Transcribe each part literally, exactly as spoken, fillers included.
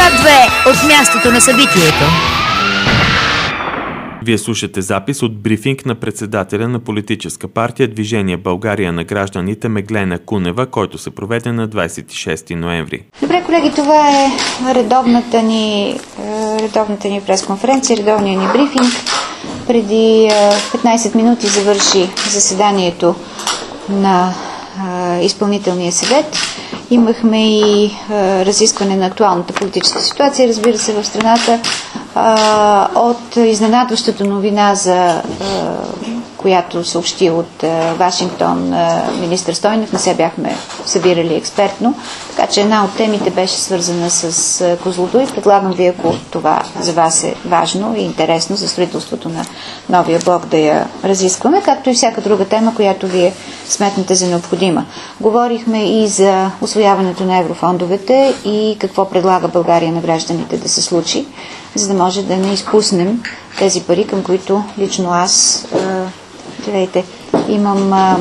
два две от мястото на събитието. Вие слушате запис от брифинг на председателя на политическа партия Движение България на гражданите Меглена Кунева, който се проведе на двадесет и шести ноември. Добре, колеги, това е редовната ни, редовната ни пресконференция, редовния ни брифинг. Преди петнадесет минути завърши заседанието на изпълнителния съвет. Имахме и разискване на актуалната политическа ситуация, разбира се, в страната, от изненадващата новина, за която съобщи от Вашингтон министър Стойнев. Не се бяхме събирали експертно, така че една от темите беше свързана с Козлодуй. Предлагам ви, ако това за вас е важно и интересно за строителството на новия блок, да я разискваме, както и всяка друга тема, която вие сметнете за необходима. Говорихме и за усвояването на еврофондовете и какво предлага България на гражданите да се случи, за да може да не изпуснем тези пари, към които лично аз Гледайте, имам, а,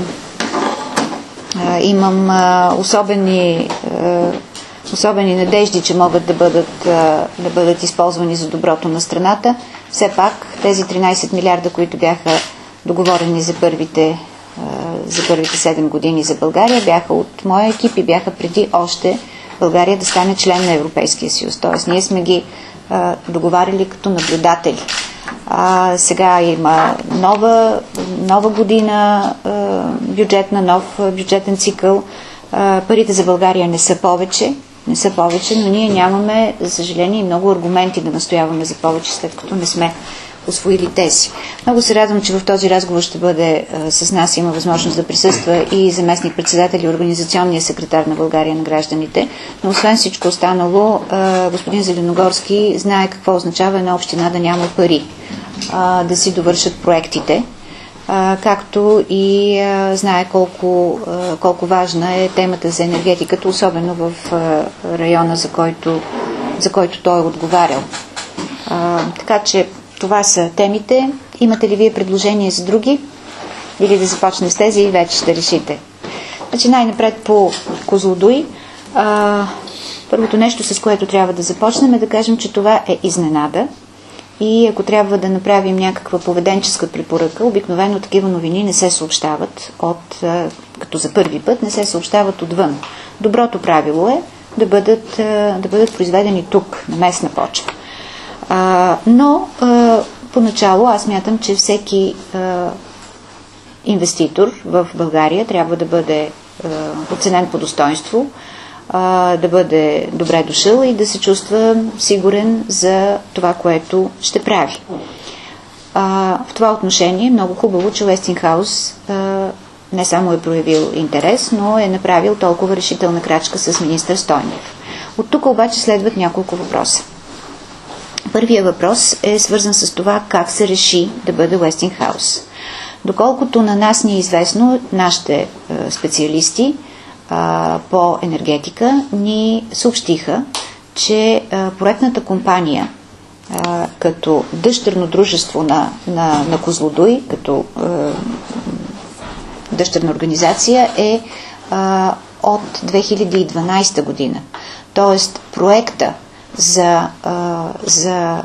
а, имам а, особени, а, особени надежди, че могат да бъдат, а, да бъдат използвани за доброто на страната. Все пак тези тринадесет милиарда, които бяха договорени за първите, а, за първите седем години за България, бяха от моя екип и бяха преди още България да стане член на Европейския съюз. Тоест, ние сме ги а, договаряли като наблюдатели. А, сега има нова, нова година, а, бюджетна, нов бюджетен цикъл. А, парите за България не са повече, не са повече, но ние нямаме, за съжаление, много аргументи да настояваме за повече, след като не сме усвоили тези. Много се радвам, че в този разговор ще бъде а, с нас, има възможност да присъства и заместник-председател и организационния секретар на България на гражданите, но освен всичко останало, а, господин Зеленогорски знае какво означава една община да няма пари, а, да си довършат проектите, а, както и а, знае колко, а, колко важна е темата за енергетиката, особено в а, района, за който, за който той е отговарял. А, така че това са темите. Имате ли вие предложения за други? Или да започнем с тези и вече ще решите. Значи най-напред по Козлодуй. А, първото нещо, с което трябва да започнем, е да кажем, че това е изненада. И ако трябва да направим някаква поведенческа препоръка, обикновено такива новини не се съобщават от, а, като за първи път, не се съобщават отвън. Доброто правило е да бъдат, а, да бъдат произведени тук, на местна почва. А, но а, поначало аз мятам, че всеки а, инвеститор в България трябва да бъде а, оценен по достоинство, а, да бъде добре дошъл и да се чувства сигурен за това, което ще прави. А, в това отношение е много хубаво, че Уестингхаус а, не само е проявил интерес, но е направил толкова решителна крачка с министър Стойнев. От тук обаче следват няколко въпроса. Първият въпрос е свързан с това как се реши да бъде Уестингхаус. Доколкото на нас ни е известно, нашите е, специалисти е, по енергетика ни съобщиха, че е, проектната компания е, като дъщерно дружество на, на, на Козлодуй, като е, дъщерна организация е, е от две хиляди и дванадесета година. Тоест проекта за, а, за а,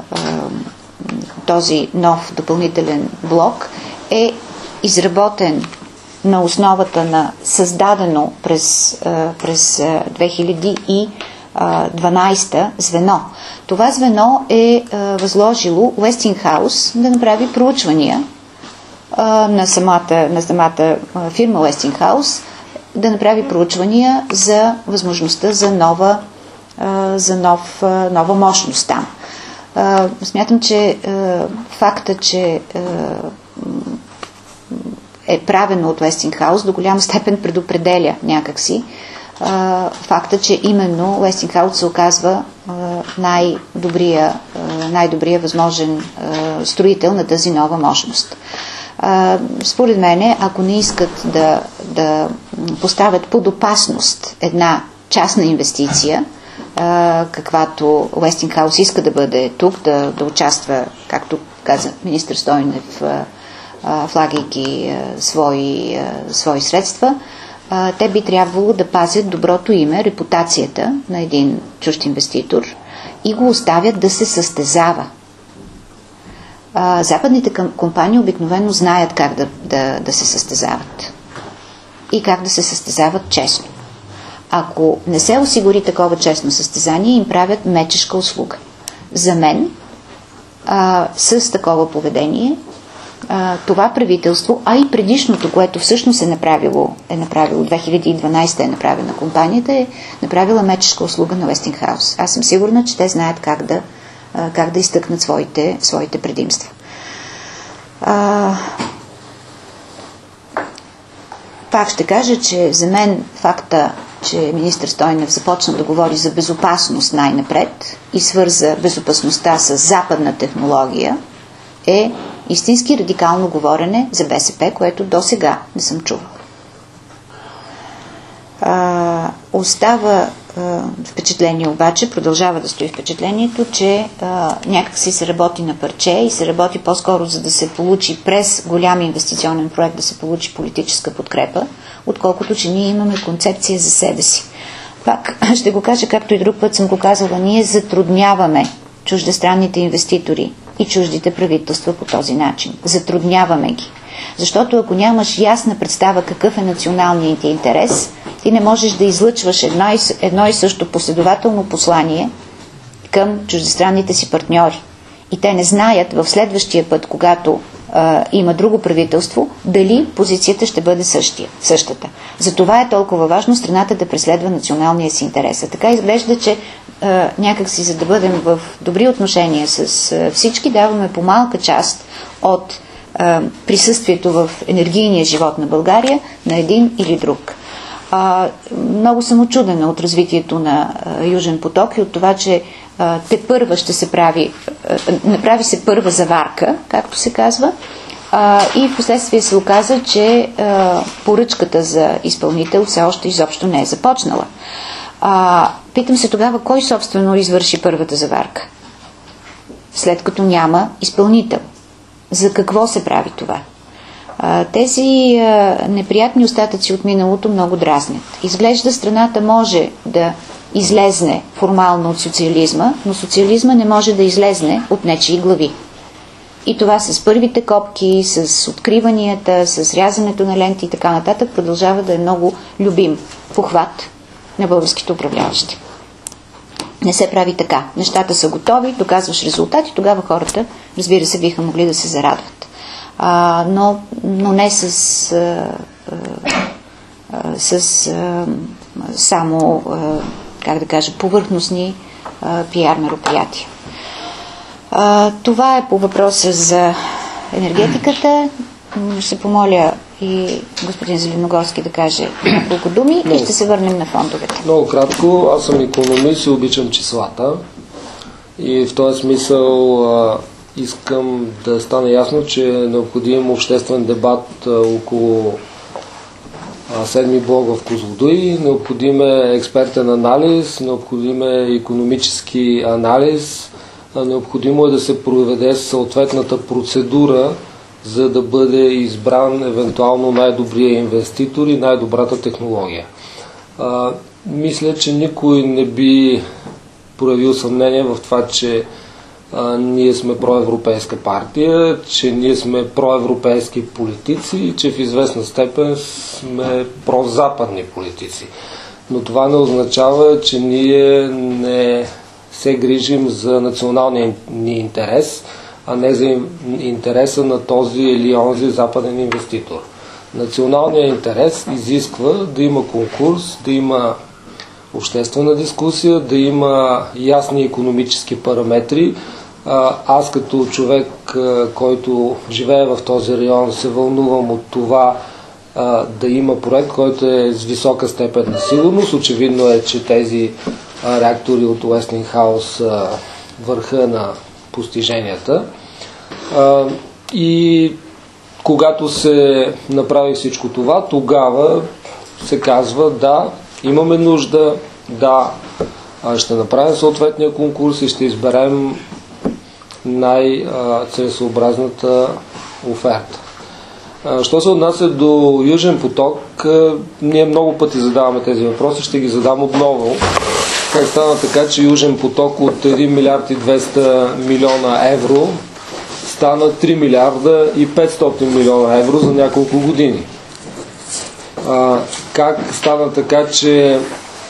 този нов допълнителен блок е изработен на основата на създадено през, а, през две хиляди и дванадесета звено. Това звено е а, възложило Уестингхаус да направи проучвания а, на, самата, на самата фирма Уестингхаус, да направи проучвания за възможността за нова за нов, нова мощност там. Смятам, че факта, че е правено от Уестингхаус, до голяма степен предопределя някакси факта, че именно Уестингхаус се оказва най-добрия, най-добрия възможен строител на тази нова мощност. Според мен, ако не искат да, да поставят под опасност една частна инвестиция, каквато Уестингхаус иска да бъде тук, да, да участва, както каза министър Стойнев, влагайки свои, свои средства, а, те би трябвало да пазят доброто име, репутацията на един чужд инвеститор и го оставят да се състезава. А, западните компании обикновено знаят как да, да, да се състезават и как да се състезават честно. Ако не се осигури такова честно състезание, им правят мечешка услуга. За мен, а, с такова поведение, а, това правителство, а и предишното, което всъщност е направило, е направило две хиляди и дванадесета е направена компанията, е направила мечешка услуга на Уестингхаус. Аз съм сигурна, че те знаят как да, а, как да изтъкнат своите, своите предимства. А, пак ще кажа, че за мен факта, че министър Стойнев започна да говори за безопасност най-напред и свърза безопасността с западна технология, е истински радикално говорене за БСП, което до сега не съм чувала. А, остава а, впечатление обаче, продължава да стои впечатлението, че а, някак си се работи на парче и се работи по-скоро за да се получи през голям инвестиционен проект, да се получи политическа подкрепа, отколкото че ние имаме концепция за себе си. Пак ще го кажа, както и друг път съм го казала, ние затрудняваме чуждестранните инвеститори и чуждите правителства по този начин. Затрудняваме ги. Защото ако нямаш ясна представа какъв е националният ти интерес, ти не можеш да излъчваш едно и, едно и също последователно послание към чуждестранните си партньори. И те не знаят в следващия път, когато а, има друго правителство, дали позицията ще бъде същия, същата. Затова е толкова важно страната да преследва националния си интерес. А така изглежда, че а, някакси за да бъдем в добри отношения с а, всички, даваме по малка част от а, присъствието в енергийния живот на България на един или друг. А, много съм учудена от развитието на а, Южен поток и от това, че а, те първа ще се прави, а, направи се първа заварка, както се казва, а, и в последствие се оказа, че а, поръчката за изпълнител все още изобщо не е започнала. А, питам се тогава, кой собствено извърши първата заварка, след като няма изпълнител? За какво се прави това? Тези а, неприятни остатъци от миналото много дразнят. Изглежда страната може да излезне формално от социализма, но социализма не може да излезне от нечии глави. И това с първите копки, с откриванията, с рязането на ленти и така нататък продължава да е много любим похват на българските управляващи. Не се прави така. Нещата са готови, доказваш резултати, тогава хората, разбира се, биха могли да се зарадват. А, но, но не с, а, а, с а, само, а, как да кажа, повърхностни а, пиар мероприятия. А, това е по въпроса за енергетиката. Ще помоля и господин Зеленогорски да каже няколко думи много, и ще се върнем на фондовете. Много кратко. Аз съм икономист и обичам числата. И в този смисъл а, искам да стане ясно, че е необходим обществен дебат а, около а, седми блок в Козлодуй. Необходим е експертен анализ, необходим е икономически анализ, а, необходимо е да се проведе съответната процедура, за да бъде избран евентуално най-добрия инвеститор и най-добрата технология. А, мисля, че никой не би проявил съмнение в това, че а, ние сме проевропейска партия, че ние сме проевропейски политици и че в известна степен сме прозападни политици. Но това не означава, че ние не се грижим за националния ни интерес, а не за интереса на този или онзи западен инвеститор. Националният интерес изисква да има конкурс, да има обществена дискусия, да има ясни икономически параметри. Аз като човек, който живее в този район, се вълнувам от това да има проект, който е с висока степен на сигурност. Очевидно е, че тези реактори от Уестингхаус са върха на постиженията. И когато се направи всичко това, тогава се казва: да, имаме нужда, да, ще направим съответния конкурс и ще изберем най-целесообразната оферта. Що се отнася до Южен поток, ние много пъти задаваме тези въпроси, ще ги задам отново. Как стана така, че Южен поток от един милиард и двеста милиона евро стана три милиарда и петстотин милиона евро за няколко години? А, как стана така, че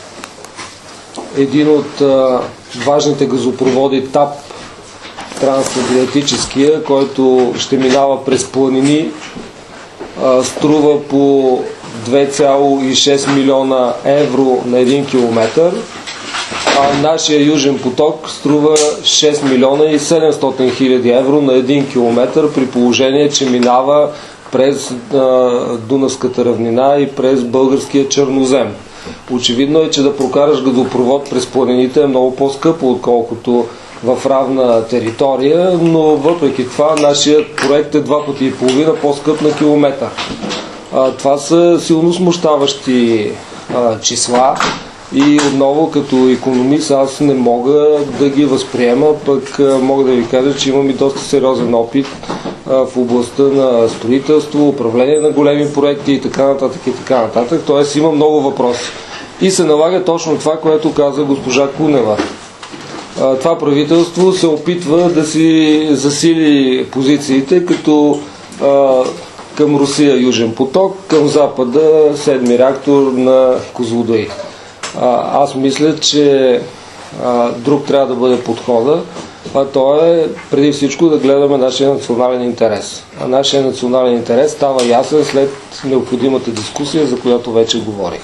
един от а, важните газопроводи ТАП, трансадриатическия, който ще минава през планини, а, струва по две цяло и шест милиона евро на един километър, а нашия Южен поток струва шест милиона и седемстотин хиляди евро на един километър, при положение, че минава през а, Дунавската равнина и през българския чернозем. Очевидно е, че да прокараш газопровод през планините е много по-скъпо, отколкото в равна територия, но въпреки това нашият проект е два пъти и половина по-скъп на километър. А, това са силно смущаващи а, числа и отново като икономист аз не мога да ги възприема, пък а, мога да ви кажа, че имам и доста сериозен опит а, в областта на строителство, управление на големи проекти и така нататък и така нататък. Тоест има много въпроси. И се налага точно това, което каза госпожа Кунева. Това правителство се опитва да си засили позициите, като а, към Русия Южен поток, към Запада седми реактор на Козлодуй. А, аз мисля, че а, друг трябва да бъде подхода, а то е преди всичко да гледаме нашия национален интерес. А нашия национален интерес става ясен след необходимата дискусия, за която вече говорих.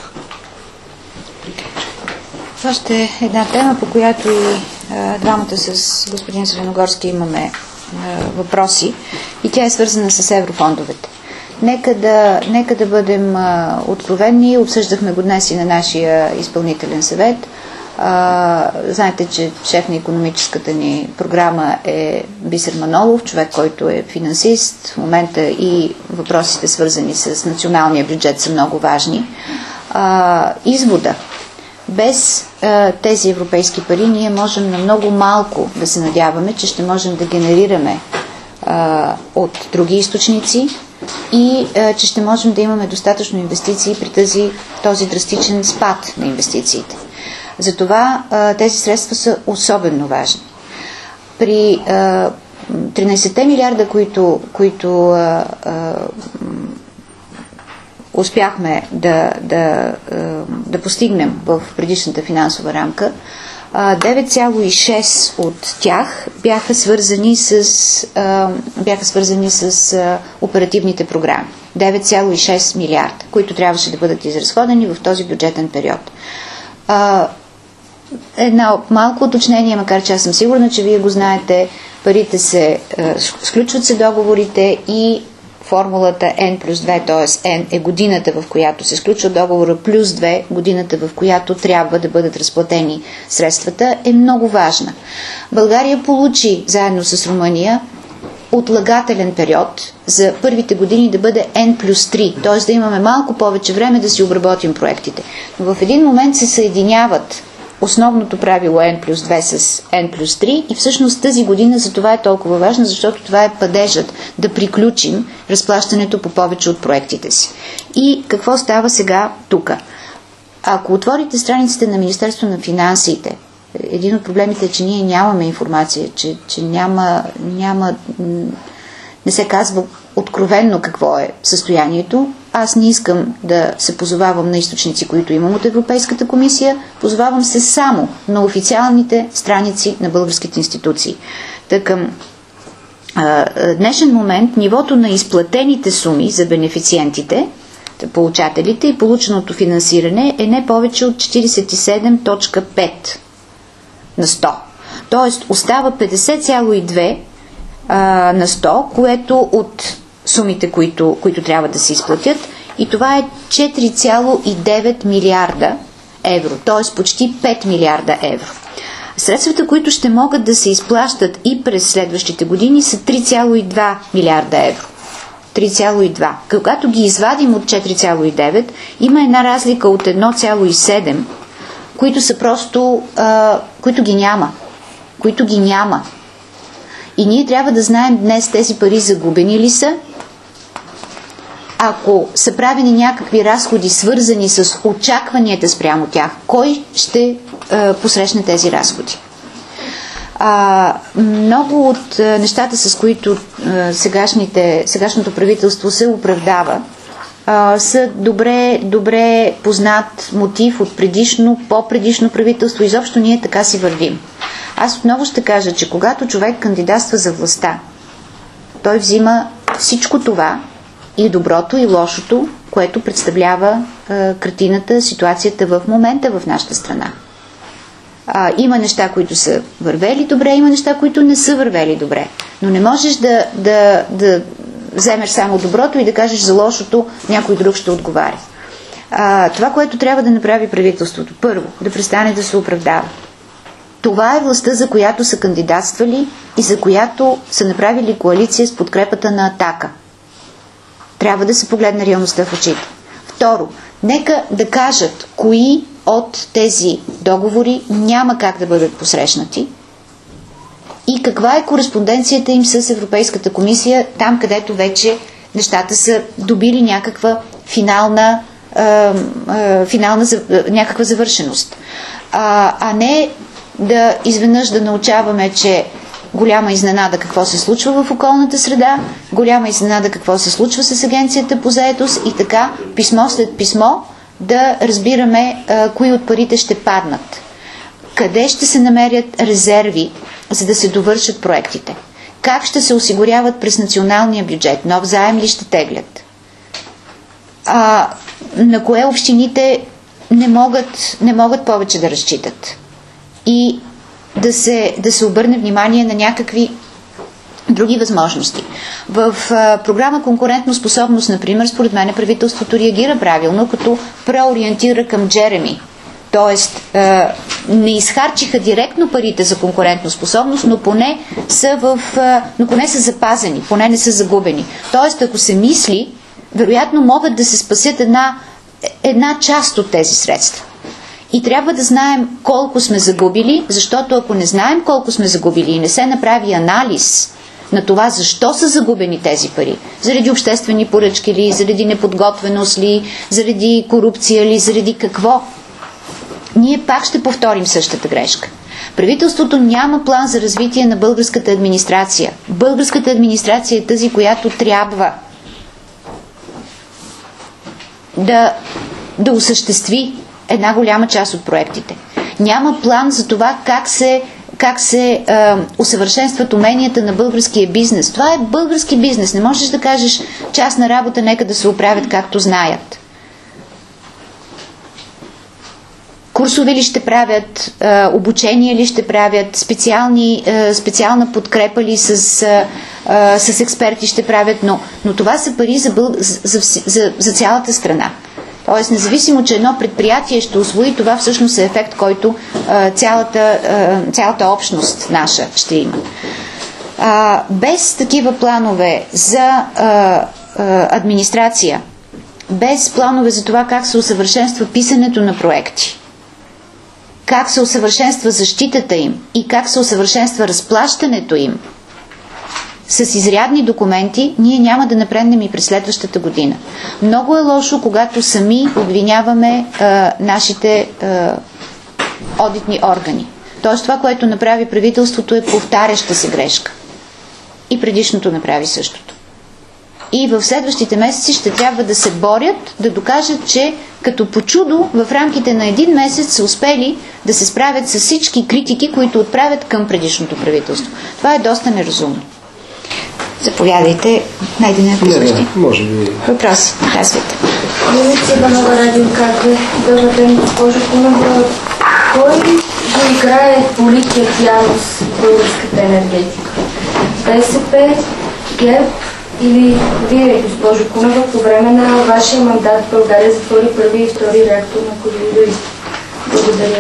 Това ще е една тема, по която и а, двамата с господин Зеленогорски имаме а, въпроси, и тя е свързана с еврофондовете. Нека да, нека да бъдем а, откровенни, обсъждахме го днес и на нашия изпълнителен съвет. А, знаете, че шеф на икономическата ни програма е Бисер Манолов, човек, който е финансист. В момента и въпросите, свързани с националния бюджет, са много важни. А, извода. Без а, тези европейски пари ние можем на много малко да се надяваме, че ще можем да генерираме а, от други източници и а, че ще можем да имаме достатъчно инвестиции при тази, този драстичен спад на инвестициите. Затова а, тези средства са особено важни. При а, тринайсет милиарда, които, които а, а, успяхме да, да, да постигнем в предишната финансова рамка, девет цяло и шест от тях бяха свързани с, бяха свързани с оперативните програми. девет цяло и шест милиарда, които трябваше да бъдат изразходени в този бюджетен период. Едно малко уточнение, макар че аз съм сигурна, че вие го знаете, парите се, сключват се договорите и формулата N плюс две, т.е. N е годината, в която се сключва договора, плюс две, годината, в която трябва да бъдат разплатени средствата, е много важна. България получи, заедно с Румъния, отлагателен период за първите години да бъде N плюс три, т.е. да имаме малко повече време да си обработим проектите. Но в един момент се съединяват основното правило N плюс две с N плюс три и всъщност тази година за това е толкова важна, защото това е падежът да приключим разплащането по повече от проектите си. И какво става сега тук? Ако отворите страниците на Министерство на финансите, един от проблемите е, че ние нямаме информация, че, че няма, няма, не се казва откровенно какво е състоянието. Аз не искам да се позовавам на източници, които имам от Европейската комисия, позовавам се само на официалните страници на българските институции. Та към а, днешен момент нивото на изплатените суми за бенефициентите, получателите и полученото финансиране е не повече от четирийсет и седем цяло и пет на сто. Тоест остава петдесет цяло и две на сто, което от сумите, които, които трябва да се изплатят, и това е четири цяло и девет милиарда евро, т.е. почти пет милиарда евро. Средствата, които ще могат да се изплащат и през следващите години, са три цяло и два милиарда евро. три цяло и два. Когато ги извадим от четири цяло и девет, има една разлика от едно цяло и седем, които са просто, а, които ги няма. Които ги няма. И ние трябва да знаем днес тези пари загубени ли са, ако са правени някакви разходи, свързани с очакванията спрямо тях, кой ще а, посрещне тези разходи? А, много от а, нещата, с които а, сегашните, сегашното правителство се оправдава, а, са добре, добре познат мотив от предишно, по-предишно правителство. Изобщо ние така си вървим. Аз отново ще кажа, че когато човек кандидатства за властта, той взима всичко това, и доброто, и лошото, което представлява а, картината, ситуацията в момента в нашата страна. А, има неща, които са вървели добре, има неща, които не са вървели добре. Но не можеш да, да, да вземеш само доброто и да кажеш за лошото някой друг ще отговаря. А, това, което трябва да направи правителството, първо, да престане да се оправдава. Това е властта, за която са кандидатствали и за която са направили коалиция с подкрепата на Атака. Трябва да се погледне реалността в очите. Второ, нека да кажат кои от тези договори няма как да бъдат посрещнати и каква е кореспонденцията им с Европейската комисия, там където вече нещата са добили някаква финална, е, е, финална някаква завършеност. А, а не да изведнъж да научаваме, че голяма изненада какво се случва в околната среда, голяма изненада какво се случва с Агенцията по заетост и така писмо след писмо да разбираме а, кои от парите ще паднат. Къде ще се намерят резерви, за да се довършат проектите? Как ще се осигуряват през националния бюджет? Нов заем ли ще теглят? А, на кое общините не могат, не могат повече да разчитат? И да се, да се обърне внимание на някакви други възможности. В а, програма Конкурентно способност, например, според мен правителството реагира правилно, като преориентира към Джереми. Тоест, а, не изхарчиха директно парите за конкурентно способност, но поне са, в, а, но поне са запазени, поне не са загубени. Тоест, ако се мисли, вероятно могат да се спасят една, една част от тези средства. И трябва да знаем колко сме загубили, защото ако не знаем колко сме загубили и не се направи анализ на това защо са загубени тези пари, заради обществени поръчки ли, заради неподготвеност ли, заради корупция ли, заради какво, ние пак ще повторим същата грешка. Правителството няма план за развитие на българската администрация. Българската администрация е тази, която трябва да, да осъществи една голяма част от проектите. Няма план за това как се, как се е, усъвършенстват уменията на българския бизнес. Това е български бизнес. Не можеш да кажеш частна работа, нека да се оправят както знаят. Курсове ли ще правят, е, обучение ли ще правят, специални, е, специална подкрепа ли с, е, е, с експерти ще правят, но, но това са пари за, бъл... за, за, за цялата страна. Тоест, независимо, че едно предприятие ще усвои, това всъщност е ефект, който а, цялата, а, цялата общност наша ще има. А, без такива планове за а, а, администрация, без планове за това как се усъвършенства писането на проекти, как се усъвършенства защитата им и как се усъвършенства разплащането им, с изрядни документи, ние няма да напреднем и през следващата година. Много е лошо, когато сами обвиняваме а, нашите а, одитни органи. Тоест това, което направи правителството, е повтаряща се грешка. И предишното направи същото. И в следващите месеци ще трябва да се борят, да докажат, че като по чудо в рамките на един месец са успели да се справят с всички критики, които отправят към предишното правителство. Това е доста неразумно. Заповядайте, Найдене на послушки. Може би. Въпрос, казвайте. Милиция Банова радио, как е? Добър ден, госпожо Кунева. Кой го играе полития пиано с българската енергетика? БСП, ГЕРБ или вие, госпожо Кунева, по време на вашия мандат в България затвори първи и втори реактор на Козлодуй? Благодаря.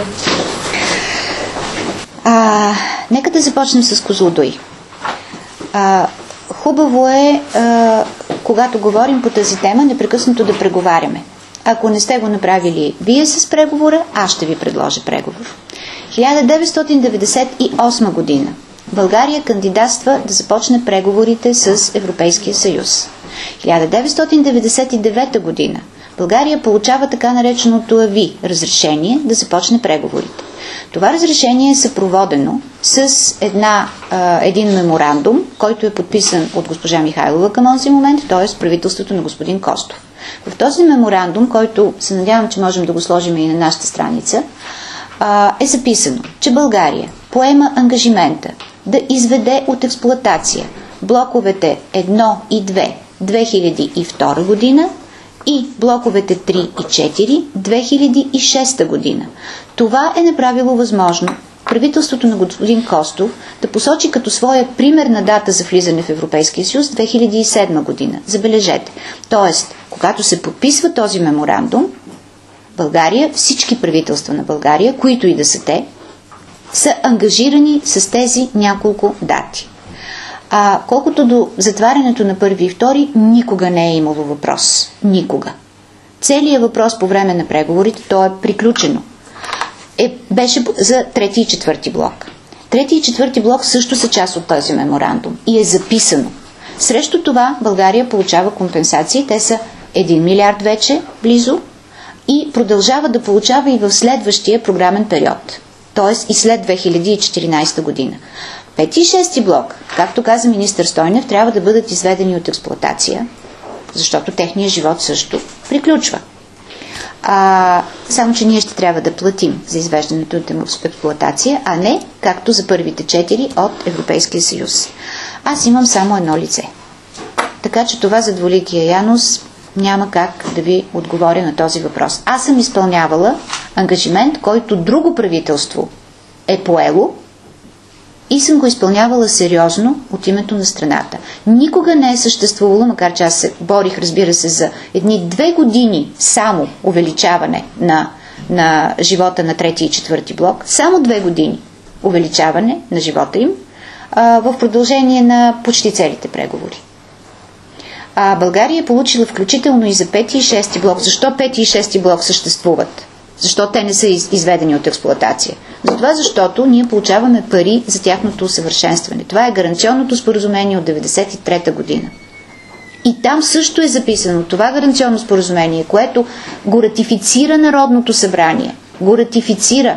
А, нека да започнем с Козлодуй. А, Хубаво е, а, когато говорим по тази тема, непрекъснато да преговаряме. Ако не сте го направили вие с преговора, аз ще ви предложа преговор. хиляда деветстотин деветдесет и осма година България кандидатства да започне преговорите с Европейския съюз. хиляда деветстотин деветдесет и девета година България получава така нареченото АВИ разрешение да започне преговорите. Това разрешение е съпроводено с една, а, един меморандум, който е подписан от госпожа Михайлова към този момент, т.е. правителството на господин Костов. В този меморандум, който се надявам, че можем да го сложим и на нашата страница, а, е записано, че България поема ангажимента да изведе от експлоатация блоковете едно и две две хиляди и втора година и блоковете три и четири две хиляди и шеста година. Това е направило възможно правителството на господин Костов да посочи като своя примерна дата за влизане в Европейския съюз две хиляди и седма година. Забележете. Тоест, когато се подписва този меморандум, България, всички правителства на България, които и да са те, са ангажирани с тези няколко дати. А колкото до затварянето на първи и втори, никога не е имало въпрос. Никога. Целият въпрос по време на преговорите, то е приключено. Е, беше за трети и четвърти блок. Трети и четвърти блок също са част от този меморандум и е записано. Срещу това България получава компенсации. Те са един милиард вече близо и продължава да получава и в следващия програмен период. Т.е. и след две хиляди и четиринадесета година. Пети и шести блок, както каза министър Стойнев, трябва да бъдат изведени от експлоатация, защото техният живот също приключва. А, само, че ние ще трябва да платим за извеждането от експлоатация, а не както за първите четири от Европейския съюз. Аз имам само едно лице. Така че това за двуликия Янус няма как да ви отговоря на този въпрос. Аз съм изпълнявала ангажимент, който друго правителство е поело и съм го изпълнявала сериозно от името на страната. Никога не е съществувало, макар че аз се борих, разбира се, за едни две години само увеличаване на, на живота на трети и четвърти блок, само две години увеличаване на живота им а, в продължение на почти целите преговори. А България е получила включително и за пети и шести блок. Защо пети и шести блок съществуват? Защо те не са изведени от експлоатация? Затова, защото ние получаваме пари за тяхното усъвършенстване. Това е гаранционното споразумение от деветдесет и трета година. И там също е записано това гаранционно споразумение, което го ратифицира Народното събрание. Го ратифицира.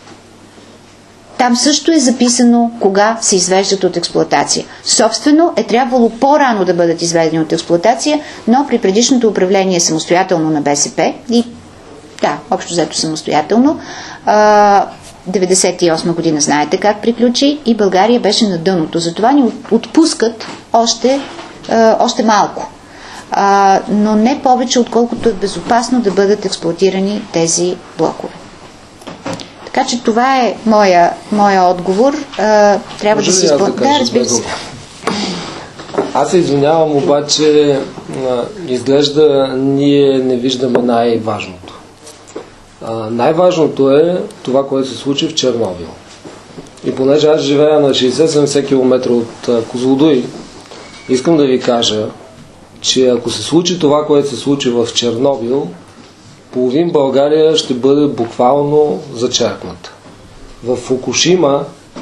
Там също е записано кога се извеждат от експлоатация. Собствено е трябвало по-рано да бъдат изведени от експлоатация, но при предишното управление самостоятелно на БСП и да, общо взето самостоятелно, деветдесет и осма година знаете как приключи и България беше на дъното. Затова ни отпускат още, още малко. Но не повече, отколкото е безопасно да бъдат експлоатирани тези блокове. Така че това е моя, моя отговор. А, трябва Може да си изпълня. Да, разбира се. Аз се извинявам, обаче а, изглежда ние не виждаме най-важното. А, най-важното е това, което се случи в Чернобил. И понеже аз живея на шейсет до седемдесет километра от а, Козлодуй, искам да ви кажа, че ако се случи това, което се случи в Чернобил, половин България ще бъде буквално зачеркната. В Фукушима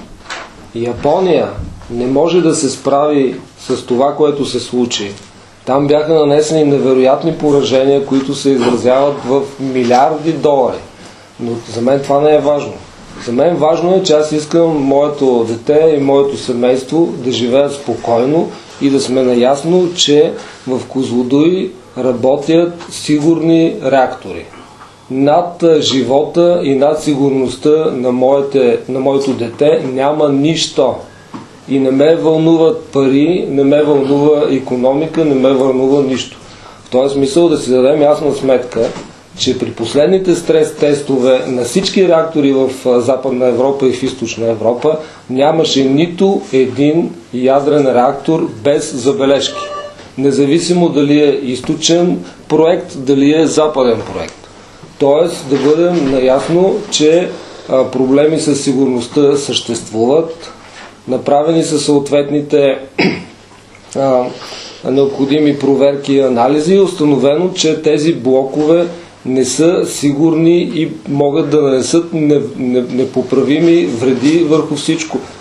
Япония не може да се справи с това, което се случи. Там бяха нанесени невероятни поражения, които се изразяват в милиарди долари. Но за мен това не е важно. За мен важно е, че аз искам моето дете и моето семейство да живеят спокойно и да сме наясно, че в Козлодуй работят сигурни реактори. Над живота и над сигурността на, моите, на моето дете няма нищо. И не ме вълнуват пари, не ме вълнува икономика, не ме вълнува нищо. В този смисъл да си дадем ясна сметка, че при последните стрес тестове на всички реактори в Западна Европа и в Източна Европа нямаше нито един ядрен реактор без забележки. Независимо дали е източен проект, дали е западен проект. Тоест да бъдем наясно, че а, проблеми със сигурността съществуват, направени са съответните а, необходими проверки и анализи и установено, че тези блокове не са сигурни и могат да нанесат непоправими вреди върху всичко.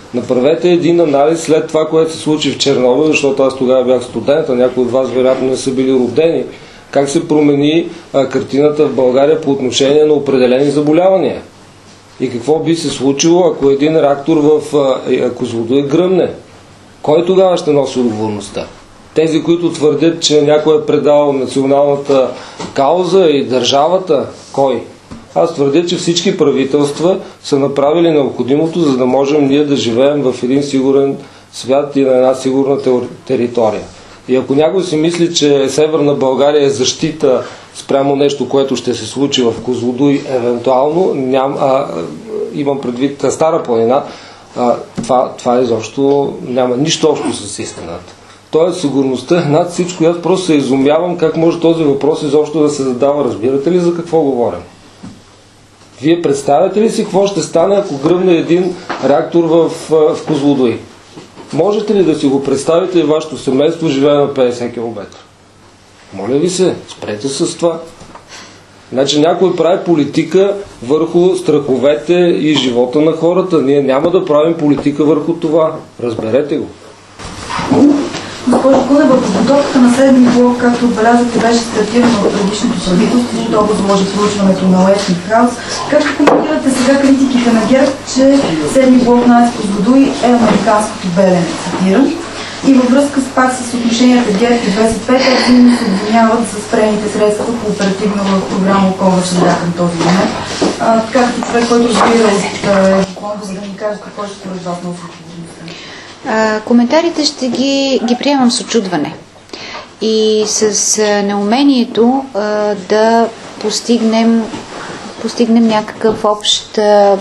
Направете един анализ след това, което се случи в Чернобил, защото аз тогава бях студент, а някои от вас вероятно не са били родени. Как се промени а, картината в България по отношение на определени заболявания? И какво би се случило, ако един реактор в а, Козлодуй гръмне? Кой тогава ще носи отговорността? Тези, които твърдят, че някой е предал националната кауза и държавата, кой? Аз твърдя, че всички правителства са направили необходимото, за да можем ние да живеем в един сигурен свят и на една сигурна територия. И ако някой си мисли, че Северна България е защита спрямо нещо, което ще се случи в Козлодуй, евентуално, ням, а, имам предвид Стара планина, а, това, това изобщо няма нищо общо с истината. Тоест, сигурността е над всичко. Аз просто се изумявам как може този въпрос изобщо да се задава. Разбирате ли за какво говорим? Вие представяте ли си какво ще стане, ако гръмне един реактор в, в Козлодуй? Можете ли да си го представите и вашето семейство живее на петдесет километра? Моля ви се, спрете с това. Значи някой прави политика върху страховете и живота на хората. Ние няма да правим политика върху това. Разберете го. Госпожо Кунева, подготовката на седми блок, както отбелязате, беше стартирана от предишното правителство, то възложи проучването на Уестингхаус. Как ще коментирате сега критиките на ГЕРБ, че седми блок на АЕЦ Козлодуй е американското Белене, цитирам? И във връзка с пак с отношенията ГЕРБ и БСП, те се обвиняват за спрените средства по оперативна програма Околна среда към този момент. А, така като човек, който разбира от Еврофонда, за да ни каже какво ще според вас носи отговорността. А, коментарите ще ги, ги приемам с очудване и с а, неумението а, да постигнем, постигнем някакъв общ, а,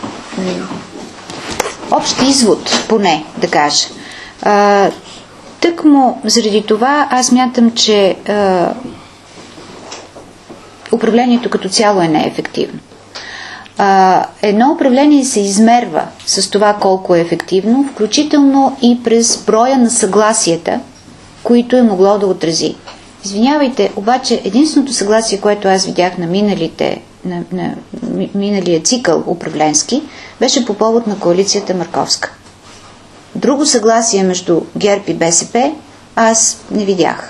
общ извод, поне да кажа. А, тъкмо заради това аз мятам, че а, управлението като цяло е неефективно. Uh, едно управление се измерва с това колко е ефективно, включително и през броя на съгласията, които е могло да отрази. Извинявайте, обаче единственото съгласие, което аз видях на, миналите, на, на миналия цикъл управленски, беше по повод на коалицията Марковска. Друго съгласие между ГЕРБ и БСП аз не видях.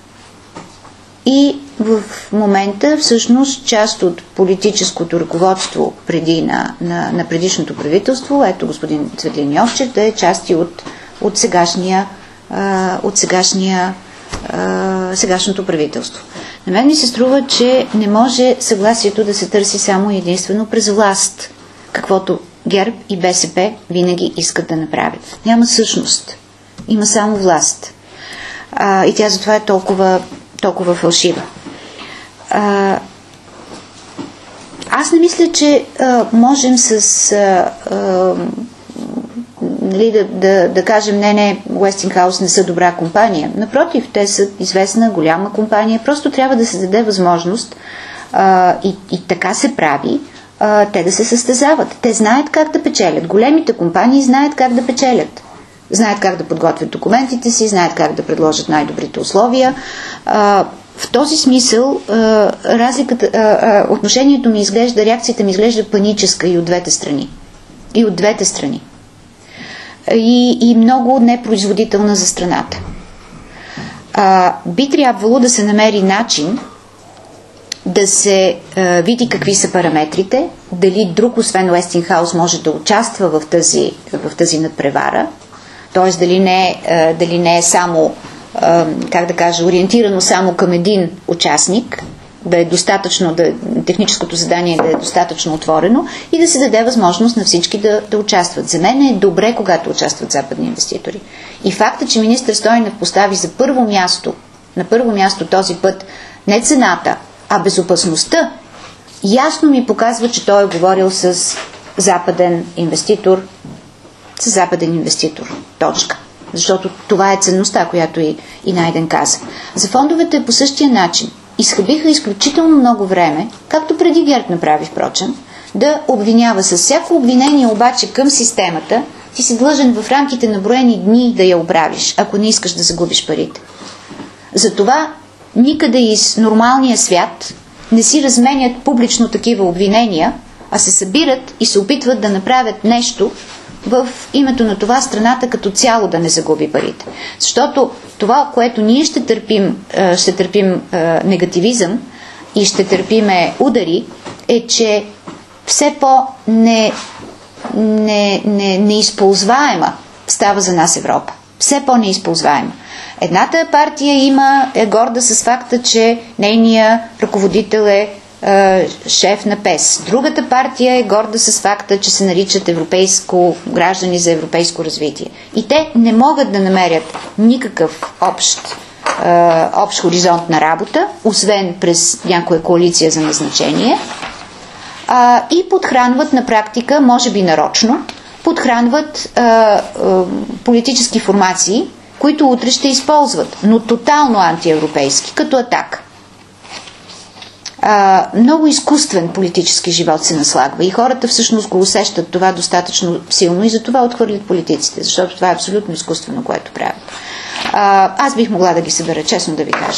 И в момента всъщност част от политическото ръководство преди на, на, на предишното правителство, ето господин Цветлин Йовчев, да е части от, от, сегашния, а, от сегашния, а, сегашното правителство. На мен ми се струва, че не може съгласието да се търси само единствено през власт, каквото ГЕРБ и БСП винаги искат да направят. Няма същност. Има само власт. А, и тя затова е толкова толкова фалшива. А, аз не мисля, че а, можем с а, а, нали, да, да, да кажем не, не, Уестингхаус не са добра компания. Напротив, те са известна голяма компания. Просто трябва да се даде възможност а, и, и така се прави а, те да се състезават. Те знаят как да печелят. Големите компании знаят как да печелят. Знаят как да подготвят документите си, знаят как да предложат най-добрите условия. А, в този смисъл а, разликата, а, а, отношението ми изглежда, реакцията ми изглежда паническа и от двете страни. И от двете страни. И, и много непроизводителна за страната. А, би трябвало да се намери начин да се а, види какви са параметрите, дали друг освен Уестингхаус може да участва в тази, в тази надпревара, т.е. дали не, дали не е само, как да кажа, ориентирано само към един участник, да е достатъчно, да, техническото задание да е достатъчно отворено и да се даде възможност на всички да, да участват. За мен е добре, когато участват западни инвеститори. И факта, че министър Стойнев постави за първо място, на първо място този път не цената, а безопасността, ясно ми показва, че той е говорил с западен инвеститор, с западен инвеститор. Точка. Защото това е ценността, която и, и Найден каза. За фондовете е по същия начин. Изхъбиха изключително много време, както преди ГЕРБ направи, впрочем, да обвинява. С всяко обвинение обаче към системата, ти си длъжен в рамките на броени дни да я оправиш, ако не искаш да загубиш парите. Затова никъде из нормалния свят не си разменят публично такива обвинения, а се събират и се опитват да направят нещо, в името на това страната като цяло да не загуби парите. Защото това, което ние ще търпим, ще търпим негативизъм и ще търпиме удари, е, че все по-не не, не, неизползваема става за нас Европа. Все по-неизползваема. Едната партия има, е горда с факта, че нейният ръководител е, е шеф на ПЕС. Другата партия е горда с факта, че се наричат европейско, граждани за европейско развитие. И те не могат да намерят никакъв общ, е, общ хоризонт на работа, освен през някоя коалиция за назначение, а, и подхранват на практика, може би нарочно, подхранват а, а, политически формации, които утре ще използват, но тотално антиевропейски, като атака. А, много изкуствен политически живот се наслагва и хората всъщност го усещат това достатъчно силно и затова отхвърлят политиците, защото това е абсолютно изкуствено, което правят. А, аз бих могла да ги събера, честно да ви кажа.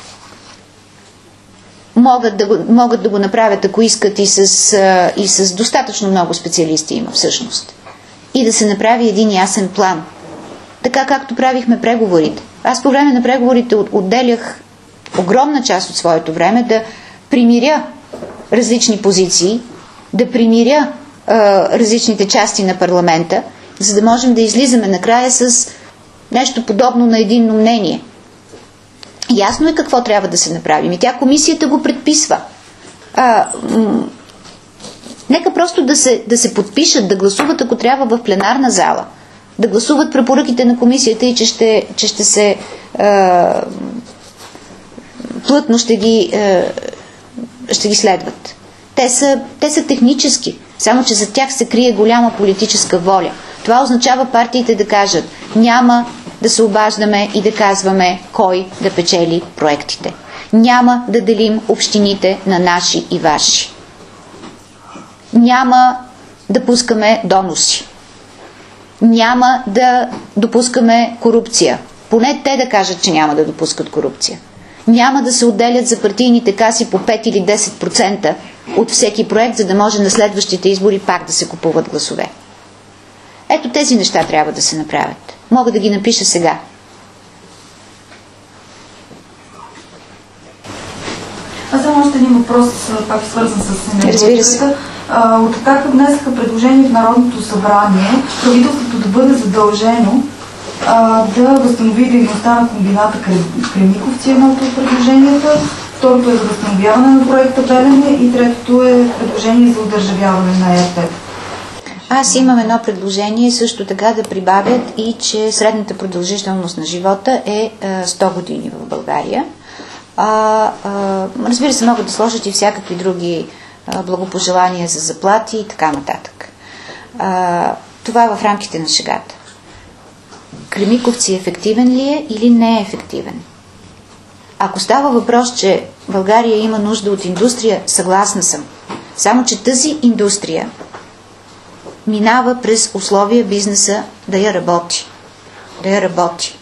Могат да го, могат да го направят, ако искат, и с, а, и с достатъчно много специалисти има всъщност. И да се направи един ясен план. Така както правихме преговорите. Аз по време на преговорите отделях огромна част от своето време да примиря различни позиции, да примиря а, различните части на парламента, за да можем да излизаме накрая с нещо подобно на единно мнение. Ясно е какво трябва да се направи. И тя комисията го предписва. А, м- нека просто да се, да се подпишат, да гласуват, ако трябва, в пленарна зала. Да гласуват препоръките на комисията и че ще, че ще се а, плътно ще ги, а, ще ги следват. Те са, те са технически, само че за тях се крие голяма политическа воля. Това означава партиите да кажат: няма да се обаждаме и да казваме кой да печели проектите. Няма да делим общините на наши и ваши. Няма да пускаме доноси. Няма да допускаме корупция. Поне те да кажат, че няма да допускат корупция. Няма да се отделят за партийните каси по пет или десет процента от всеки проект, за да може на следващите избори пак да се купуват гласове. Ето тези неща трябва да се направят. Мога да ги напиша сега. Аз съм още един въпрос, пак свързан с енергетиката. От „Атака“ внесаха предложение в Народното събрание правителството да бъде задължено а, да възстанови дейността на комбината Кремиковци, едното от предложенията, второто е за възстановяване на проекта Белене и третото е предложение за удържавяване на ЕРТ. Аз имам едно предложение също така да прибавят и, че средната продължителност на живота е сто години в България. А, а, разбира се, могат да сложат и всякакви други а, благопожелания за заплати и така нататък. А, това е в рамките на шегата. Кремиковци ефективен ли е или не е ефективен? Ако става въпрос, че България има нужда от индустрия, съгласна съм. Само че тази индустрия минава през условия бизнеса да я работи. Да я работи.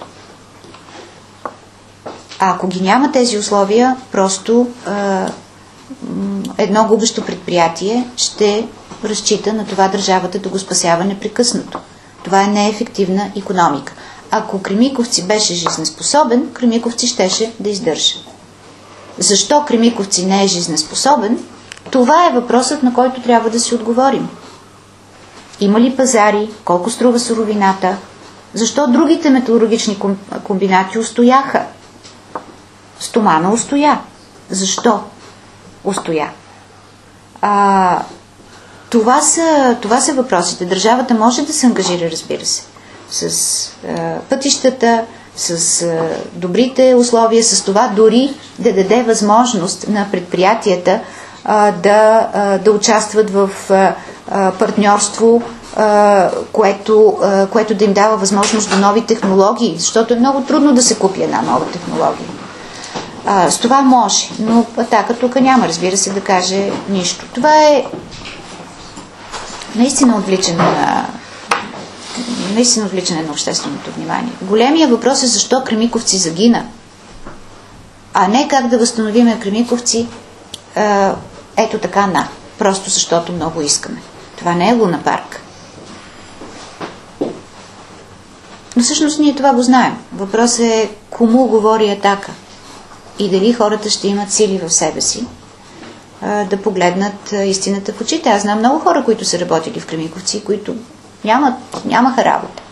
А ако ги няма тези условия, просто а, едно губещо предприятие ще разчита на това държавата да го спасява непрекъснато. Това е неефективна икономика. Ако Кремиковци беше жизнеспособен, Кремиковци щеше да издържа. Защо Кремиковци не е жизнеспособен? Това е въпросът, на който трябва да си отговорим. Има ли пазари? Колко струва суровината? Защо другите металургични комбинати устояха? Стомана устоя. Защо устоя? А, това, са, това са въпросите. Държавата може да се ангажира, разбира се, с а, пътищата, с а, добрите условия, с това дори да даде възможност на предприятията а, да, а, да участват в а, а, партньорство, а, което, а, което да им дава възможност до нови технологии, защото е много трудно да се купи една нова технология. А, с това може, но „Атака“ тук няма, разбира се, да каже нищо. Това е наистина отвличане на наистина отвличане на общественото внимание. Големия въпрос е защо Кремиковци загина, а не как да възстановим Кремиковци а, ето така на, просто защото много искаме. Това не е Луна парк. Но всъщност ние това го знаем. Въпросът е кому говори Атака и дали хората ще имат сили в себе си а, да погледнат а, истината в очите. Аз знам много хора, които са работили в Кремиковци, които нямат, нямаха работа.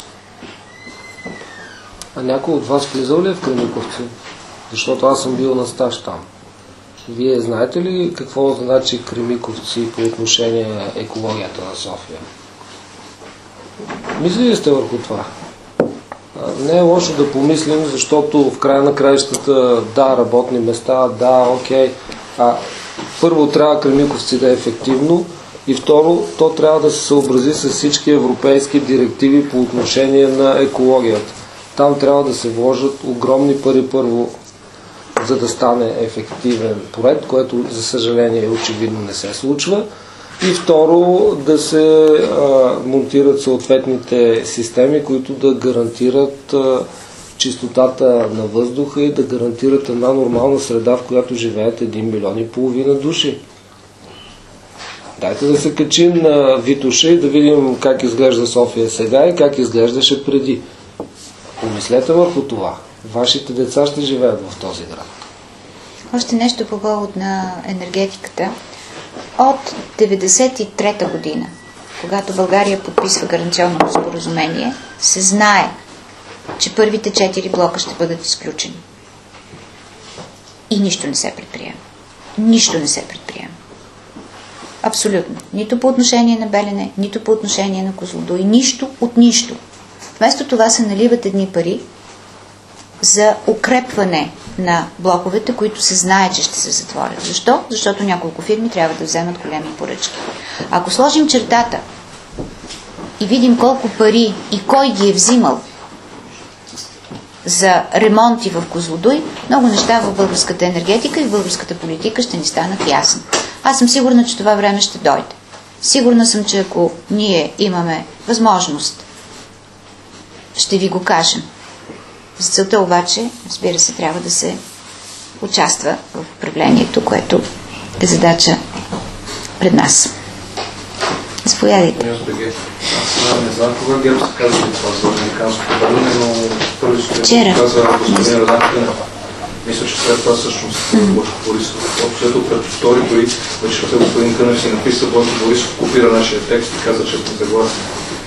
А някой от вас влизал ли е в Кремиковци? Защото аз съм бил на стаж там. Вие знаете ли какво значи Кремиковци по отношение екологията на София? Мислили сте върху това? Не е лошо да помислим, защото в края на краищата, да, работни места, да, окей. А първо трябва Кремиковци да е ефективно и второ, то трябва да се съобрази с всички европейски директиви по отношение на екологията. Там трябва да се вложат огромни пари първо, за да стане ефективен проект, което за съжаление очевидно не се случва. И второ, да се а, монтират съответните системи, които да гарантират а, чистотата на въздуха и да гарантират една нормална среда, в която живеят един милион и половина души. Дайте да се качим на Витоша и да видим как изглежда София сега и как изглеждаше преди. Помислете върху това. Вашите деца ще живеят в този град. Още нещо по повод на енергетиката. От деветдесет и трета година, когато България подписва гаранционното споразумение, се знае, че първите четири блока ще бъдат изключени. И нищо не се предприема. Нищо не се предприема. Абсолютно. Нито по отношение на Белене, нито по отношение на Козлодуй. Нищо от нищо. Вместо това се наливат едни пари за укрепване на блоковете, които се знае, че ще се затворят. Защо? Защото няколко фирми трябва да вземат големи поръчки. Ако сложим чертата и видим колко пари и кой ги е взимал за ремонти в Козлодуй, много неща в българската енергетика и в българската политика ще ни станат ясни. Аз съм сигурна, че това време ще дойде. Сигурна съм, че ако ние имаме възможност, ще ви го кажем. За целта обаче, разбира се, трябва да се участва в управлението, което е задача пред нас. Заповядайте. Аз не знам кога ГЕРБ се казва това за американското върване, но първи ще казва господин Радан. Мисля, че след това всъщност Бойко Борисов. Общо пред втори дори вечерта господин Кънев си написа, Бойко Борисов копира нашия текст и каза, че сме съгласни.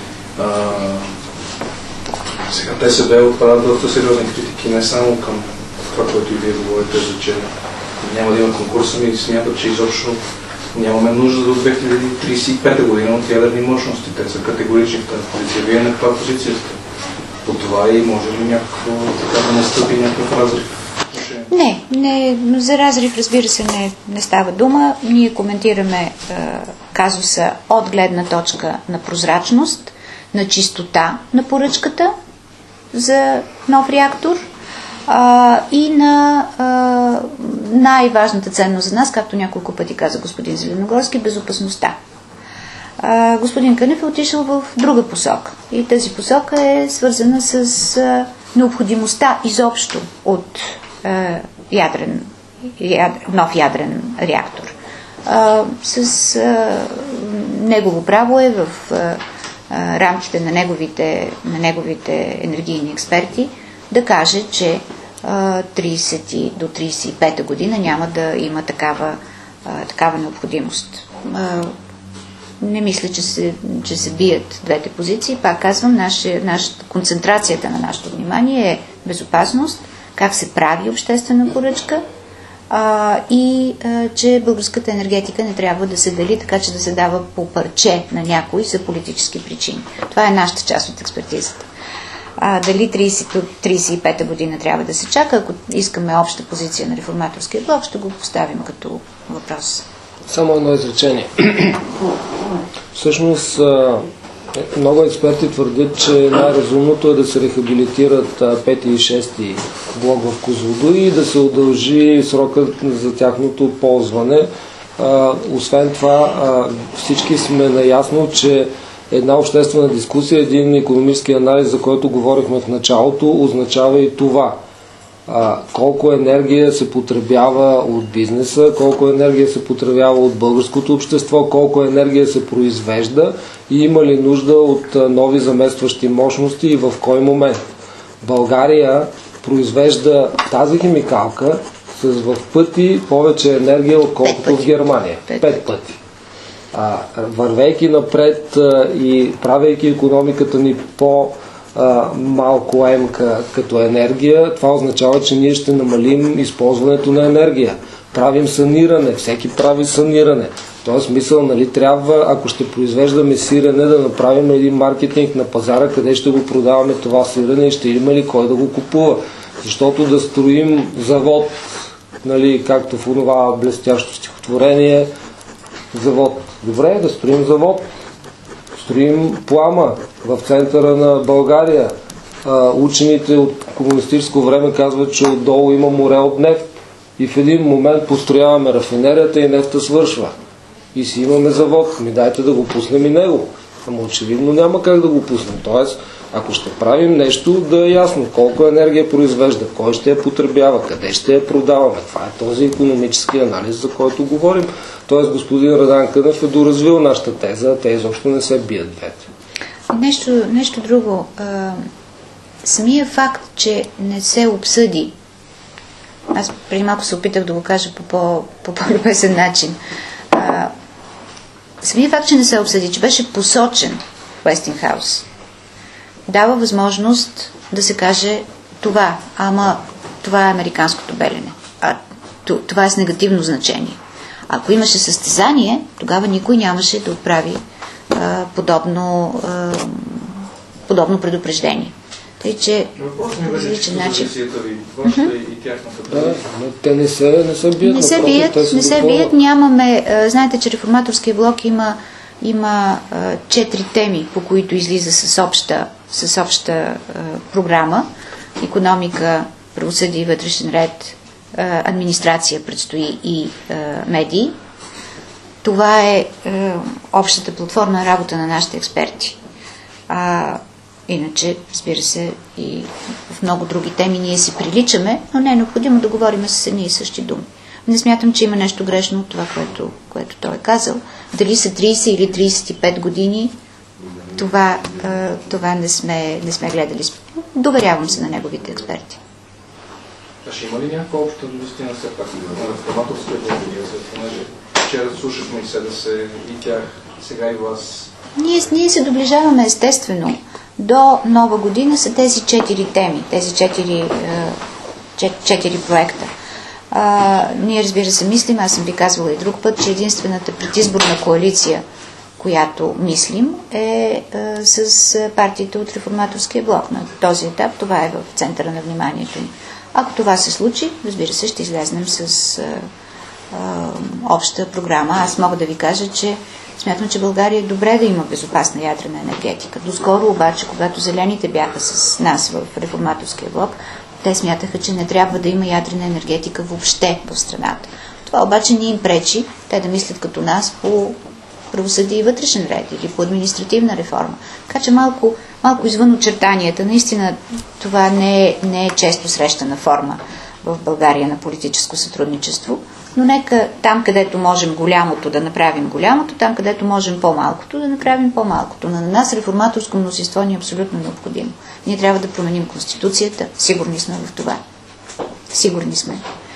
Сега те се бе отправят доста сериозни критики, не само към това, което и вие говорите, за че няма да има конкурс, ами смятат, че изобщо нямаме нужда до две хиляди тридесет и пета година от ядерни мощности. Те са категорични в тази позиция. Вие на каква позиция сте по това и може ли някакво така да настъпи някакъв разрив? Не, не, за разрив, разбира се, не, не става дума. Ние коментираме е, казуса от гледна точка на прозрачност, на чистота на поръчката за нов реактор а, и на а, най-важната ценност за нас, както няколко пъти каза господин Зеленогорски, безопасността. А, господин Кънев е отишъл в друга посока и тази посока е свързана с а, необходимостта изобщо от а, ядрен, яд, нов ядрен реактор. А, с а, негово право е в а, рамките на неговите, на неговите енергийни експерти да каже, че а, тридесет до тридесет и пета година няма да има такава, а, такава необходимост. А, не мисля, че се, че се бият двете позиции. Пак казвам, наше, нашата, концентрацията на нашето внимание е безопасност, как се прави обществена поръчка а, и а, че българската енергетика не трябва да се дели така, че да се дава по парче на някой за политически причини. Това е нашата част от експертизата. А, дали тридесет до тридесет и пета година трябва да се чака, ако искаме обща позиция на реформаторския блок, ще го поставим като въпрос. Само едно изречение. Всъщност, много експерти твърдят, че най-разумното е да се рехабилитират пети и шести блок в Козлодуй и да се удължи срокът за тяхното ползване. Освен това, всички сме наясно, че една обществена дискусия, един икономически анализ, за който говорихме в началото, означава и това. а, колко енергия се потребява от бизнеса, колко енергия се потребява от българското общество, колко енергия се произвежда и има ли нужда от а, нови заместващи мощности и в кой момент. България произвежда тази химикалка с в пъти повече енергия, отколкото в Германия. Пет, Пет пъти. А, вървейки напред а, и правейки икономиката ни по а, малко емка като енергия, това означава, че ние ще намалим използването на енергия. Правим саниране, всеки прави саниране. В този смисъл, нали, трябва, ако ще произвеждаме сирене, да направим един маркетинг на пазара, къде ще го продаваме това сирене и ще има ли кой да го купува. Защото да строим завод, нали, както в онова блестящо стихотворение, завод. Добре, да строим завод. Строим Плама в центъра на България. А, учените от комунистическо време казват, че отдолу има море от нефт. И в един момент построяваме рафинерията и нефта свършва. И си имаме завод. Ми дайте да го пуснем и него. Ама очевидно няма как да го пуснем. Тоест, ако ще правим нещо, да е ясно колко енергия произвежда, кой ще я потребява, къде ще я продаваме. Това е този икономически анализ, за който говорим. Тоест, господин Радан Кънев е доразвил нашата теза, а те изобщо не се бият двете. Нещо, нещо друго. А, самия факт, че не се обсъди, аз преди малко се опитах да го кажа по, по, по по-любезен начин, а, самия факт, че не се обсъди, че беше посочен Уестингхаус, дава възможност да се каже това, ама това е американското Белене. А това е с негативно значение. Ако имаше състезание, тогава никой нямаше да отправи а, подобно, а, подобно предупреждение. Тъй, че по различен начин. Да, те не се, не се бият. Не се бият, не се бият. Нямаме, а, знаете, че Реформаторския блок има, има а, четири теми, по които излиза с обща, с обща а, програма. Икономика, правосъдие и вътрешен ред, администрация предстои и е, медии. Това е, е общата платформа работа на нашите експерти. А, иначе, разбира се, и в много други теми ние си приличаме, но не е необходимо да говорим с едни и същи думи. Не смятам, че има нещо грешно от това, което, което той е казал. Дали са трийсет или трийсет и пет години, това, е, това не, сме, не сме гледали. Доверявам се на неговите експерти. А ще има ли някаква обща наистина все пак на реформаторския блок, понеже вчера слушахме и се да се и тях, сега и вас? Ние, ние се доближаваме естествено. До нова година са тези четири теми, тези четири, четири проекта. А, ние, разбира се, мислим, аз съм ви казвала и друг път, че единствената предизборна коалиция, която мислим, е а, с партиите от Реформаторския блок. На този етап това е в центъра на вниманието ни. Ако това се случи, разбира се, ще излезнем с а, а, обща програма. Аз мога да ви кажа, че смятам, че България е добре да има безопасна ядрена енергетика. Доскоро обаче, когато зелените бяха с нас в Реформаторския блок, те смятаха, че не трябва да има ядрена енергетика въобще в страната. Това обаче не им пречи те да мислят като нас по правосъдие и вътрешен ред или по административна реформа. Така че малко, малко извън очертанията, наистина това не е, не е често срещана форма в България на политическо сътрудничество, но нека там, където можем голямото да направим голямото, там, където можем по-малкото да направим по-малкото. Но на нас реформаторско мнозинство ни е абсолютно необходимо. Ние трябва да променим Конституцията, сигурни сме в това. Сигурни сме.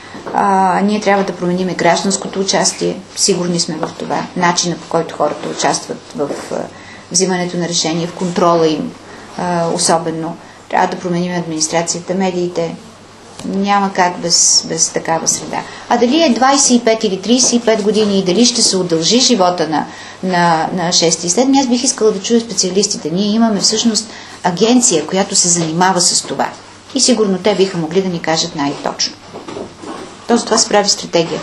А, ние трябва да променим гражданското участие, сигурни сме в това. Начина, по който хората участват в а, взимането на решения, в контрола им, а, особено. Трябва да променим администрацията, медиите. Няма как без, без такава среда. А дали е двайсет и пет или трийсет и пет години и дали ще се удължи живота на, на, на шести и седми, аз бих искала да чуя специалистите. Ние имаме всъщност агенция, която се занимава с това. И сигурно те биха могли да ни кажат най-точно. То за това се прави стратегия,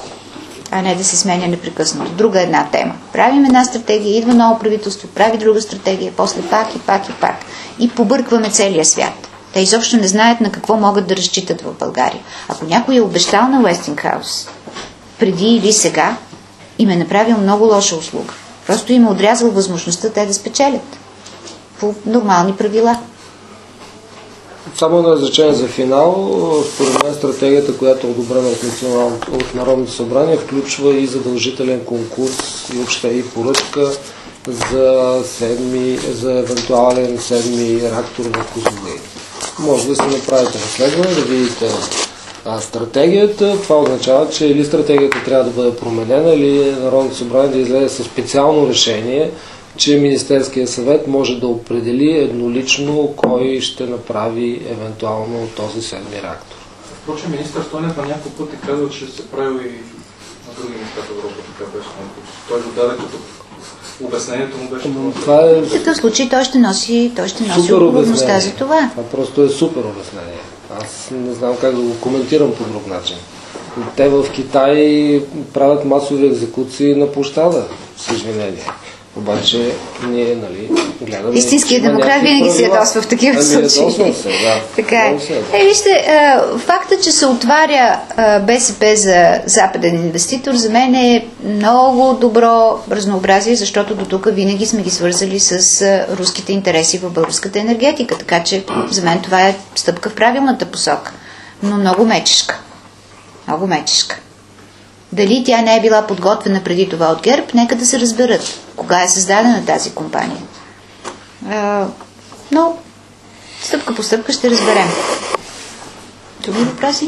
а не да се сменя непрекъснато. Друга една тема. Правим една стратегия, идва ново правителство, прави друга стратегия, после пак и пак и пак. И побъркваме целия свят. Те изобщо не знаят на какво могат да разчитат в България. Ако някой е обещал на Уестингхаус преди или сега, им е направил много лоша услуга. Просто им е отрязал възможността те да спечелят по нормални правила. Само едно изречение за финал. Според мен стратегията, която е одобрена от, от Народното събрание, включва и задължителен конкурс и въобще и поръчка за, седми, за евентуален седми реактор в Козлодуй. Може да си направите разследване, да видите а, стратегията. Това означава, че или стратегията трябва да бъде променена, или Народното събрание да излезе със специално решение, че Министерския съвет може да определи еднолично кой ще направи евентуално този седми реактор. Впрочем, министър Стойнев на няколко пъти казва, че се прави и на други места в Европа така без конкурс. Той го даде като обяснението му беше това. Е... В такъв случай той ще носи, той ще носи отговорността за това. Това просто е супер обяснение. Аз не знам как да го коментирам по друг начин. Те в Китай правят масови екзекуции на площада, с извинение. Обаче ние, нали, гледаме... Истинският демократ винаги се ядосва в такива ами, случаи. Се, да. Така е. Е, вижте, факта, че се отваря БСП за западен инвеститор, за мен е много добро разнообразие, защото до тук винаги сме ги свързали с руските интереси в българската енергетика. Така че за мен това е стъпка в правилната посока. Но много мечешка. Много мечешка. Дали тя не е била подготвена преди това от ГЕРБ, нека да се разберат кога е създадена тази компания. А, но стъпка по стъпка ще разберем. Други въпроси?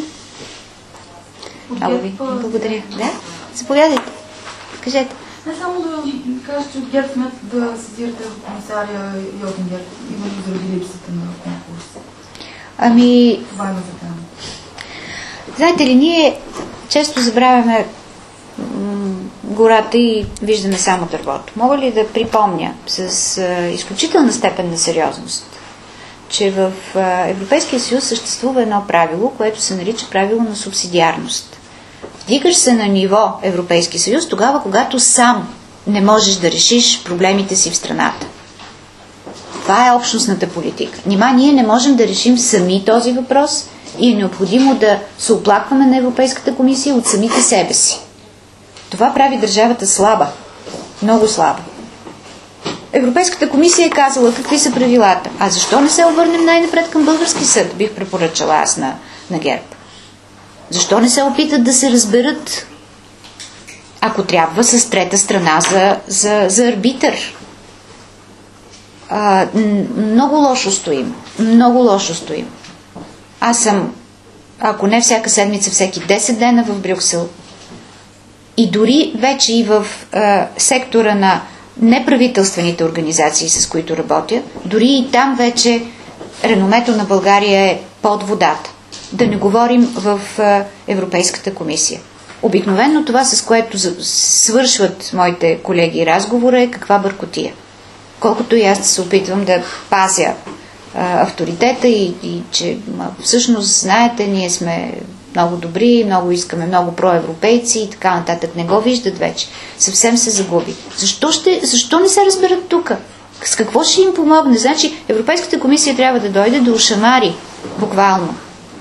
Много ви благодаря. Да? Заповядайте. Кажете. Не само да кажа, че от ГЕРБ смет да сезирате комисария Йотингер, именно заради липсата на конкурс. Ами... Това има за тема. Знаете ли, ние често забравяме гората и виждаме само дървото. Мога ли да припомня с а, изключителна степен на сериозност, че в а, Европейския съюз съществува едно правило, което се нарича правило на субсидиарност. Вдигаш се на ниво Европейски съюз тогава, когато сам не можеш да решиш проблемите си в страната. Това е общностната политика. Нима ние не можем да решим сами този въпрос и е необходимо да се оплакваме на Европейската комисия от самите себе си. Това прави държавата слаба. Много слаба. Европейската комисия е казала какви са правилата. А защо не се обърнем най-напред към български съд, бих препоръчала аз на, на ГЕРБ. Защо не се опитат да се разберат, ако трябва, с трета страна за, за, за арбитър? А, много лошо стоим. Много лошо стоим. Аз съм, ако не всяка седмица, всеки десет дена в Брюксел. И дори вече и в а, сектора на неправителствените организации, с които работя, дори и там вече реномето на България е под водата. Да не говорим в а, Европейската комисия. Обикновено това, с което свършват моите колеги разговора, е каква бъркотия. Колкото и аз да се опитвам да пазя а, авторитета и, и че ма, всъщност, знаете, ние сме много добри, много искаме, много проевропейци и така нататък. Не го виждат вече. Съвсем се загуби. Защо, ще, защо не се разберат тук? С какво ще им помогне? Значи Европейската комисия трябва да дойде да ушамари буквално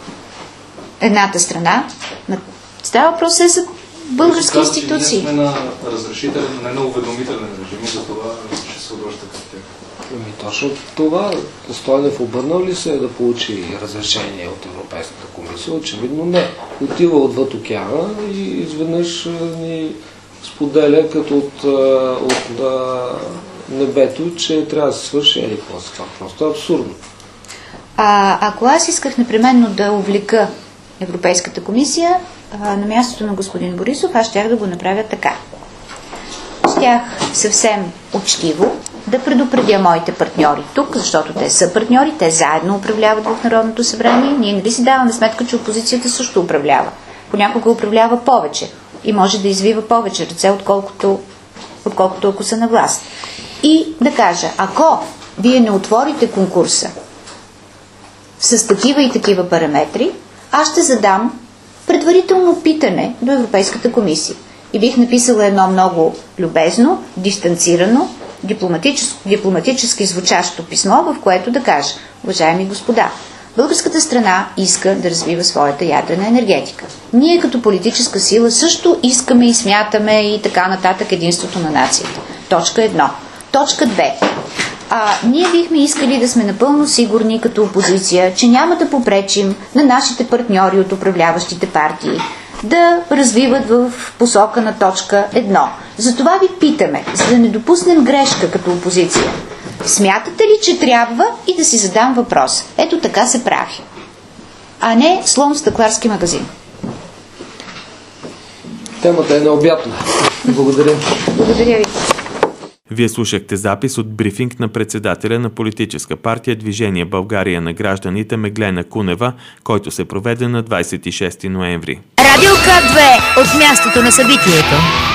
едната страна. Става въпрос е за български казва, институции. Ние сме на разрешителен, не на уведомителен режим и за това ще се обръща към тях. Ами точно това. Стойнев обърнал ли се да получи разрешение от Европейската комисия? Очевидно не. Отива отвъд океана и изведнъж ни споделя като от, от, от небето, че трябва да се свърши еди какво. Това просто е абсурдно. А, ако аз исках непременно да увлека Европейската комисия а, на мястото на господин Борисов, аз щях да го направя така. Щях съвсем учтиво да предупредя моите партньори тук, защото те са партньори, те заедно управляват в Народното събрание. Ние нали си даваме сметка, че опозицията също управлява. Понякога управлява повече и може да извива повече ръце, отколкото, отколкото ако са на власт. И да кажа, ако вие не отворите конкурса с такива и такива параметри, аз ще задам предварително питане до Европейската комисия. И бих написала едно много любезно, дистанцирано, дипломатически, дипломатически звучащо писмо, в което да кажа: уважаеми господа, българската страна иска да развива своята ядрена енергетика. Ние като политическа сила също искаме и смятаме и така нататък единството на нацията. Точка едно. Точка две. А, ние бихме искали да сме напълно сигурни като опозиция, че няма да попречим на нашите партньори от управляващите партии да развиват в посока на точка едно. Затова ви питаме, за да не допуснем грешка като опозиция. Смятате ли, че трябва и да си задам въпрос? Ето така се прави. А не слон в стъкларски магазин. Темата е необятна. Благодаря. Благодаря ви. Вие слушахте запис от брифинг на председателя на политическа партия Движение България на гражданите Меглена Кунева, който се проведе на двадесет и шести ноември. Радио К две от мястото на събитието.